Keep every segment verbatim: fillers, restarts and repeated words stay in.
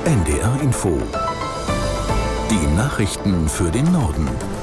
N D R Info. Die Nachrichten für den Norden.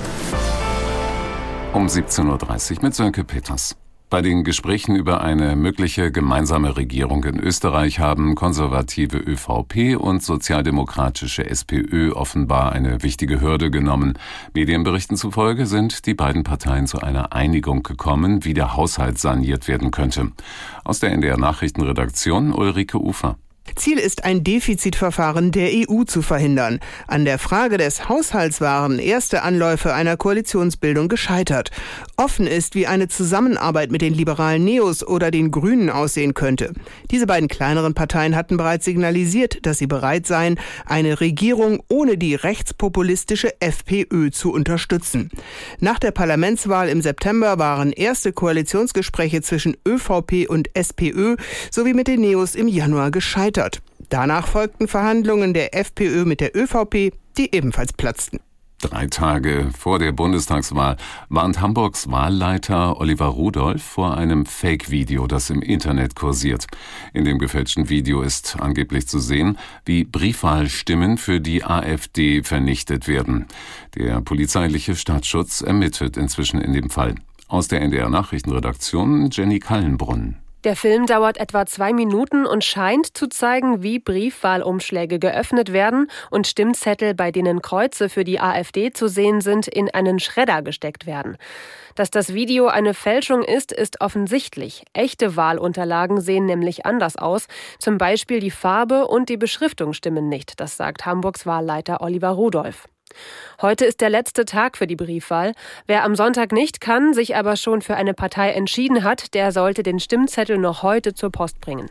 Um siebzehn Uhr dreißig mit Sönke Peters. Bei den Gesprächen über eine mögliche gemeinsame Regierung in Österreich haben konservative ÖVP und sozialdemokratische SPÖ offenbar eine wichtige Hürde genommen. Medienberichten zufolge sind die beiden Parteien zu einer Einigung gekommen, wie der Haushalt saniert werden könnte. Aus der N D R Nachrichtenredaktion Ulrike Ufer. Ziel ist, ein Defizitverfahren der E U zu verhindern. An der Frage des Haushalts waren erste Anläufe einer Koalitionsbildung gescheitert. Offen ist, wie eine Zusammenarbeit mit den liberalen Neos oder den Grünen aussehen könnte. Diese beiden kleineren Parteien hatten bereits signalisiert, dass sie bereit seien, eine Regierung ohne die rechtspopulistische FPÖ zu unterstützen. Nach der Parlamentswahl im September waren erste Koalitionsgespräche zwischen ÖVP und SPÖ sowie mit den Neos im Januar gescheitert. Danach folgten Verhandlungen der FPÖ mit der ÖVP, die ebenfalls platzten. Drei Tage vor der Bundestagswahl warnt Hamburgs Wahlleiter Oliver Rudolph vor einem Fake-Video, das im Internet kursiert. In dem gefälschten Video ist angeblich zu sehen, wie Briefwahlstimmen für die AfD vernichtet werden. Der polizeiliche Staatsschutz ermittelt inzwischen in dem Fall. Aus der N D R Nachrichtenredaktion Jenny Kallenbrunn. Der Film dauert etwa zwei Minuten und scheint zu zeigen, wie Briefwahlumschläge geöffnet werden und Stimmzettel, bei denen Kreuze für die AfD zu sehen sind, in einen Schredder gesteckt werden. Dass das Video eine Fälschung ist, ist offensichtlich. Echte Wahlunterlagen sehen nämlich anders aus. Zum Beispiel die Farbe und die Beschriftung stimmen nicht, das sagt Hamburgs Wahlleiter Oliver Rudolph. Heute ist der letzte Tag für die Briefwahl. Wer am Sonntag nicht kann, sich aber schon für eine Partei entschieden hat, der sollte den Stimmzettel noch heute zur Post bringen.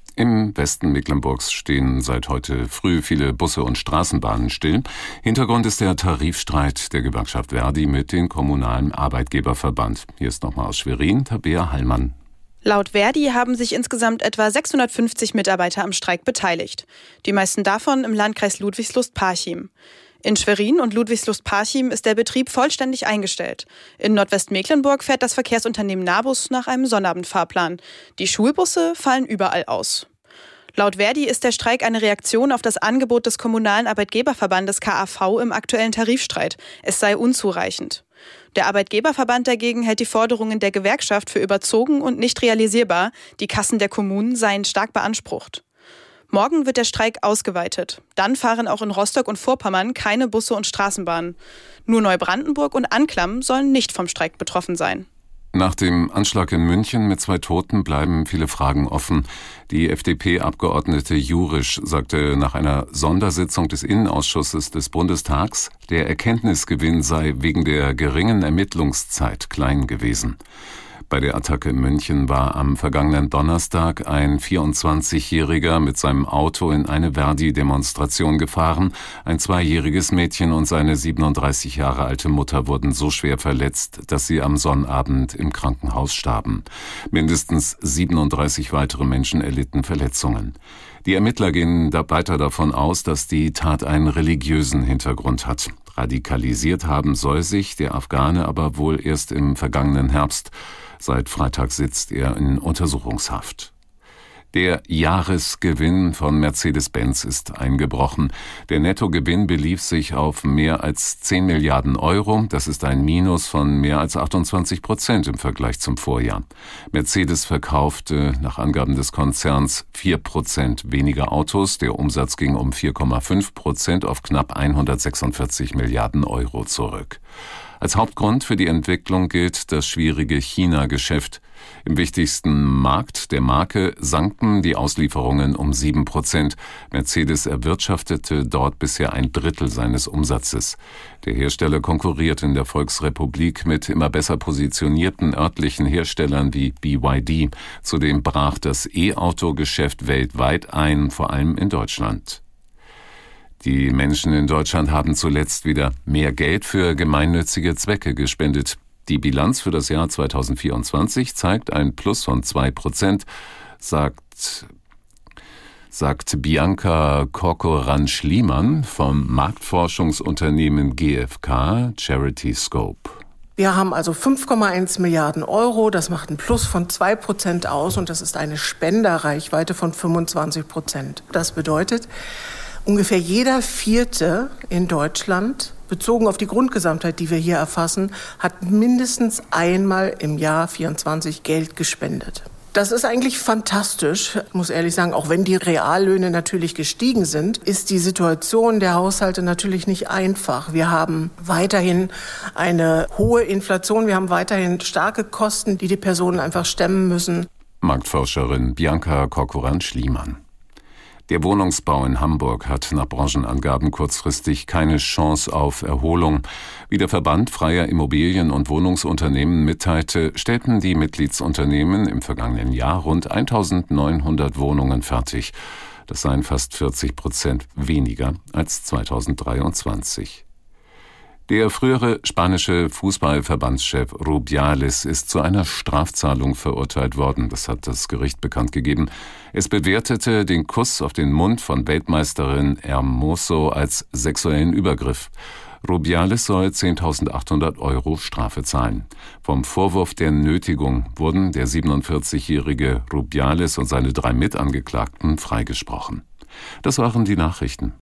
Im Westen Mecklenburgs stehen seit heute früh viele Busse und Straßenbahnen still. Hintergrund ist der Tarifstreit der Gewerkschaft Verdi mit dem Kommunalen Arbeitgeberverband. Hier ist nochmal aus Schwerin Tabea Hallmann. Laut Verdi haben sich insgesamt etwa sechshundertfünfzig Mitarbeiter am Streik beteiligt. Die meisten davon im Landkreis Ludwigslust-Parchim. In Schwerin und Ludwigslust-Parchim ist der Betrieb vollständig eingestellt. In Nordwestmecklenburg fährt das Verkehrsunternehmen Nabus nach einem Sonnabendfahrplan. Die Schulbusse fallen überall aus. Laut Verdi ist der Streik eine Reaktion auf das Angebot des Kommunalen Arbeitgeberverbandes K A V im aktuellen Tarifstreit. Es sei unzureichend. Der Arbeitgeberverband dagegen hält die Forderungen der Gewerkschaft für überzogen und nicht realisierbar. Die Kassen der Kommunen seien stark beansprucht. Morgen wird der Streik ausgeweitet. Dann fahren auch in Rostock und Vorpommern keine Busse und Straßenbahnen. Nur Neubrandenburg und Anklam sollen nicht vom Streik betroffen sein. Nach dem Anschlag in München mit zwei Toten bleiben viele Fragen offen. Die F D P-Abgeordnete Jurisch sagte nach einer Sondersitzung des Innenausschusses des Bundestags, der Erkenntnisgewinn sei wegen der geringen Ermittlungszeit klein gewesen. Bei der Attacke in München war am vergangenen Donnerstag ein vierundzwanzigjähriger mit seinem Auto in eine Verdi-Demonstration gefahren. Ein zweijähriges Mädchen und seine siebenunddreißig Jahre alte Mutter wurden so schwer verletzt, dass sie am Sonnabend im Krankenhaus starben. Mindestens siebenunddreißig weitere Menschen erlitten Verletzungen. Die Ermittler gehen da weiter davon aus, dass die Tat einen religiösen Hintergrund hat. Radikalisiert haben soll sich der Afghane aber wohl erst im vergangenen Herbst. Seit Freitag sitzt er in Untersuchungshaft. Der Jahresgewinn von Mercedes-Benz ist eingebrochen. Der Nettogewinn belief sich auf mehr als zehn Milliarden Euro. Das ist ein Minus von mehr als achtundzwanzig Prozent im Vergleich zum Vorjahr. Mercedes verkaufte nach Angaben des Konzerns vier Prozent weniger Autos. Der Umsatz ging um vier Komma fünf Prozent auf knapp hundertsechsundvierzig Milliarden Euro zurück. Als Hauptgrund für die Entwicklung gilt das schwierige China-Geschäft. Im wichtigsten Markt der Marke sanken die Auslieferungen um sieben Prozent. Mercedes erwirtschaftete dort bisher ein Drittel seines Umsatzes. Der Hersteller konkurriert in der Volksrepublik mit immer besser positionierten örtlichen Herstellern wie B Y D. Zudem brach das E-Auto-Geschäft weltweit ein, vor allem in Deutschland. Die Menschen in Deutschland haben zuletzt wieder mehr Geld für gemeinnützige Zwecke gespendet. Die Bilanz für das Jahr zweitausendvierundzwanzig zeigt ein Plus von zwei Prozent, sagt, sagt Bianca Corcoran-Schliemann vom Marktforschungsunternehmen G F K Charity Scope. Wir haben also fünf Komma eins Milliarden Euro, das macht ein Plus von zwei Prozent aus und das ist eine Spenderreichweite von fünfundzwanzig Prozent. Das bedeutet, Ungefähr jeder Vierte in Deutschland, bezogen auf die Grundgesamtheit, die wir hier erfassen, hat mindestens einmal im Jahr vierundzwanzig Geld gespendet. Das ist eigentlich fantastisch. Ich muss ehrlich sagen, auch wenn die Reallöhne natürlich gestiegen sind, ist die Situation der Haushalte natürlich nicht einfach. Wir haben weiterhin eine hohe Inflation, wir haben weiterhin starke Kosten, die die Personen einfach stemmen müssen. Marktforscherin Bianca Corcoran-Schliemann. Der Wohnungsbau in Hamburg hat nach Branchenangaben kurzfristig keine Chance auf Erholung. Wie der Verband freier Immobilien- und Wohnungsunternehmen mitteilte, stellten die Mitgliedsunternehmen im vergangenen Jahr rund eintausendneunhundert Wohnungen fertig. Das seien fast vierzig Prozent weniger als zweitausenddreiundzwanzig. Der frühere spanische Fußballverbandschef Rubiales ist zu einer Strafzahlung verurteilt worden. Das hat das Gericht bekannt gegeben. Es bewertete den Kuss auf den Mund von Weltmeisterin Hermoso als sexuellen Übergriff. Rubiales soll zehntausendachthundert Euro Strafe zahlen. Vom Vorwurf der Nötigung wurden der siebenundvierzigjährige Rubiales und seine drei Mitangeklagten freigesprochen. Das waren die Nachrichten.